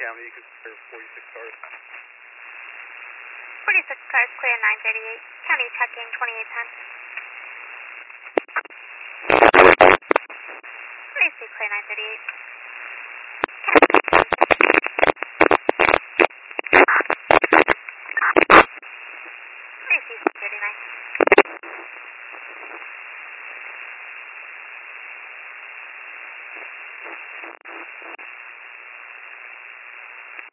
County, you can clear 46 cars. 46 cars clear 938. County check-in 2810. 46 clear 938.